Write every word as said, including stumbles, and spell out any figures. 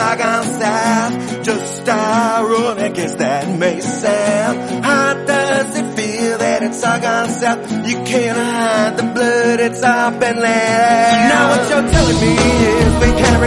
all gone south. Just ironic as that may sound. How does it feel that it's all gone south? You can't hide the blood, it's all been let out. Now what you're telling me is we can't